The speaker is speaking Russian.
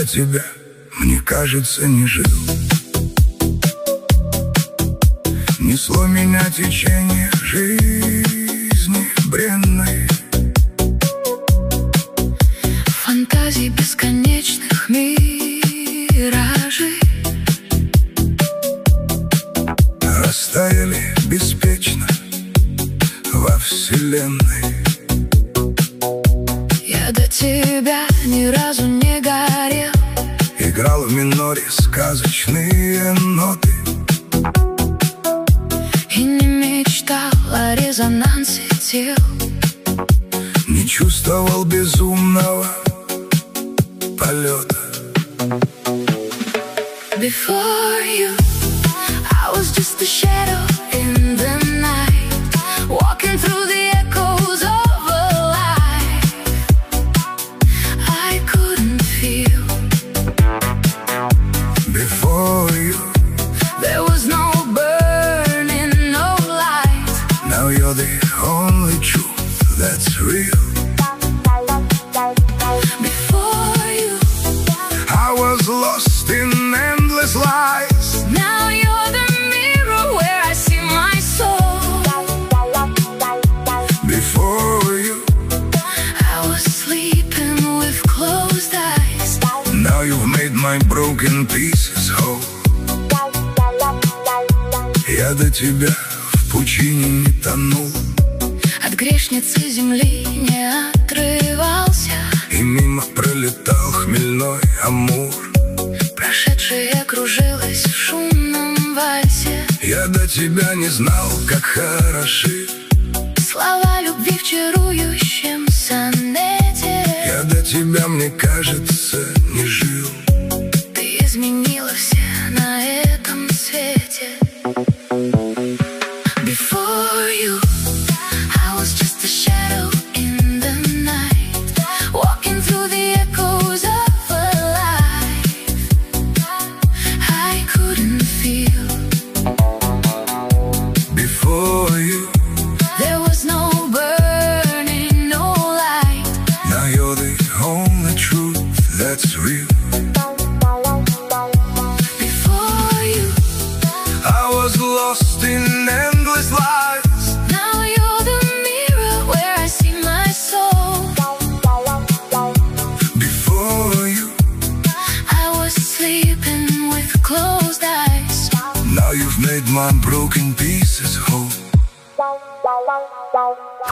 тебя, мне кажется, не жил. Несло меня течение жизни бренной, фантазий бесконечных миражей растаяли беспечно во вселенной. Я до тебя ни разу не горел, играл в миноре сказочные ноты и не мечтал о резонансе тел, не чувствовал безумного полета. Before you, I was just a shadow in the night, walking through the echoes of a life I couldn't feel. Before you, there was no burning, no light. Now you're the only truth that's real. Before you, I was lost in endless lies. now you're the mirror where I see my soul. Before you, I was sleeping with closed eyes. now you've made my broken pieces whole. Я до тебя в пучине не тонул, От грешницы земли не отрывался, и мимо пролетал хмельной амур. прошедшее кружилось в шумном вальсе. Я до тебя не знал, как хороши, Слова любви в чарующем сонете. я до тебя, мне кажется, не жил. Ты изменила все на этом свете. Before you, I was just a shadow in the night, walking through the echoes of a life I couldn't feel. Before you, there was no burning, no light. now you're the only truth that's real. Before you, I was lost in endless lies. now you're the mirror where I see my soul. Before you, I was sleeping with closed eyes. now you've made my broken pieces whole.